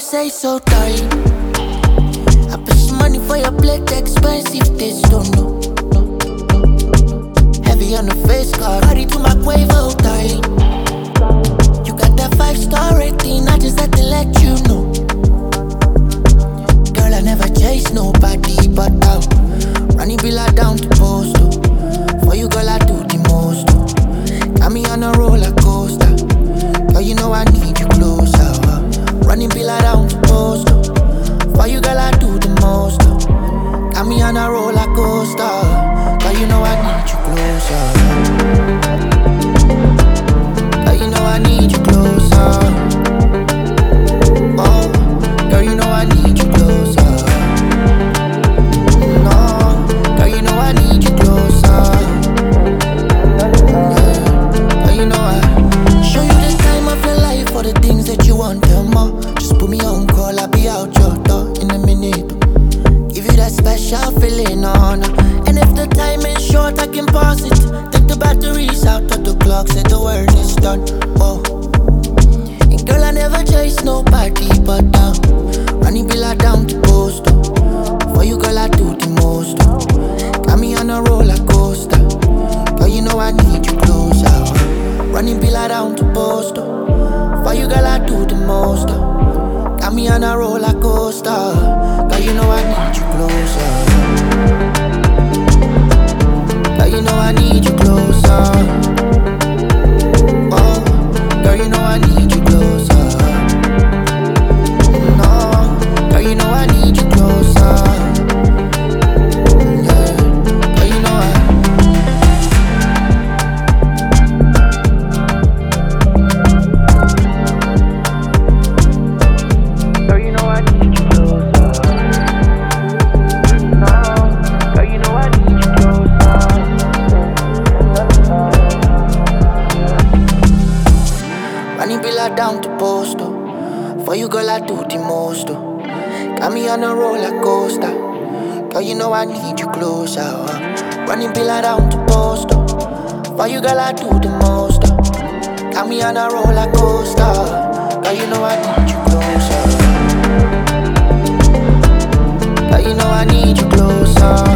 say so, darling. I put some money for your plate, expensive taste, don't know. Heavy on the face card, ready to my Quavo, darling. You got that 5-star rating, I just had to let you know. Girl, I never chase nobody but out. Running Billa down to post, for you, girl, I do the most. Got me on a roller coaster. Girl, you know I need you closer. Running Billa down to post, for you, girl, I do the most. Got me on a roller coaster. Girl, you know I need you closer. Girl, you know I need you closer. Oh, girl, you know I need you closer. No, girl, you know I need you closer. Yeah, girl, you know I show you the time of your life for the things that you want them more. Just put me on call, I'll be out your door in a minute. Give you that special feeling on. And if the time is short, I can pause it. Take the batteries out of the clock, say the word is done. Oh, and girl, I never chase nobody but down. Running Billa down to post. For you, girl, I do the most. Got me on a roller coaster. Girl, you know I need you closer. Running Billa down to post. For you, girl, I do the most. Got me on a roller coaster. Girl, you know I need you closer. Girl, you know I need you closer. Oh, girl, you know I need you closer. No, girl, you know I need you closer. Yeah, girl, you know Girl, you know I need you closer. No, girl, you know I need you closer. Running Billa down to post. For you, girl, I do the most. Got me on a roller coaster. Girl, you know I need you closer. Running Billa down to post. For you, girl, I do the most. Got me on a roller coaster. Girl, you know I need you closer. Girl, you know I need you closer.